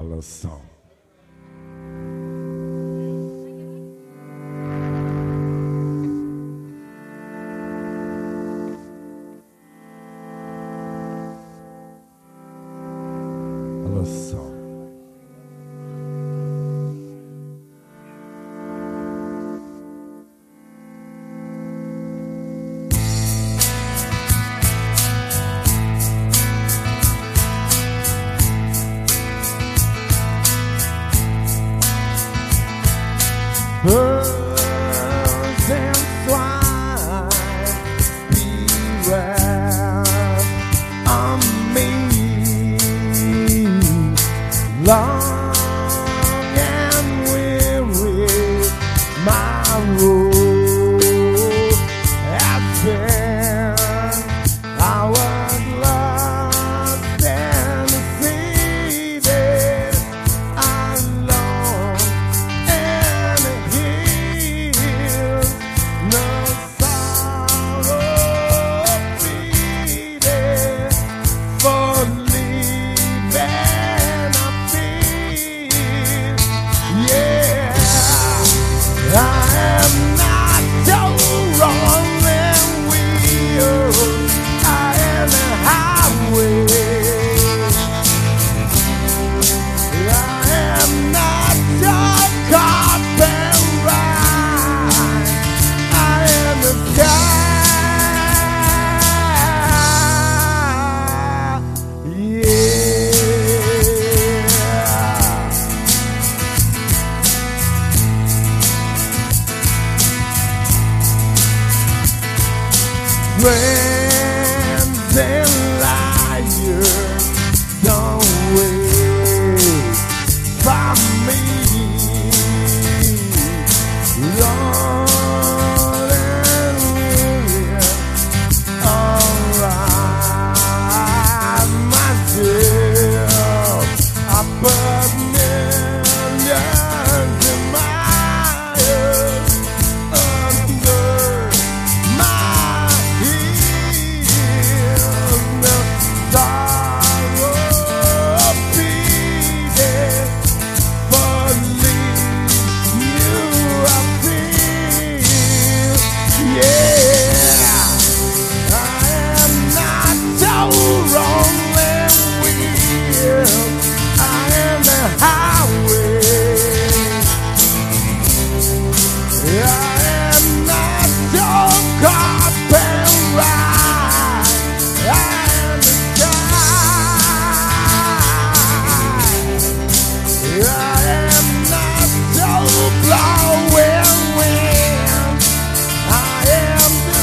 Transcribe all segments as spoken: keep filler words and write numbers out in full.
little song. A little song. Birds and swine, beware of me. Long and weary, my road has been. I was lost and defeated, alone and healed. No sorrow pleaded for leaving a field. Yeah, I am not so wrong and weird. I am the highway. I am not so copyright. I am the sky. Yeah. Friends and liars, don't wait for me. Lord and weary, alright myself. I put millions of miles under my heels. No sorrow pleaded for leave you I feel. Yeah, I am not so wrong and weird. I am the highway. I am not so copyright. I am the sky. I am not so blowing wind. I am the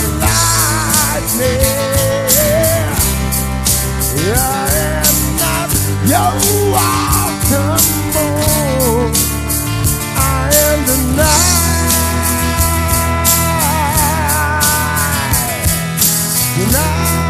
lightning. I am not your autumn moon. I am the night. The night.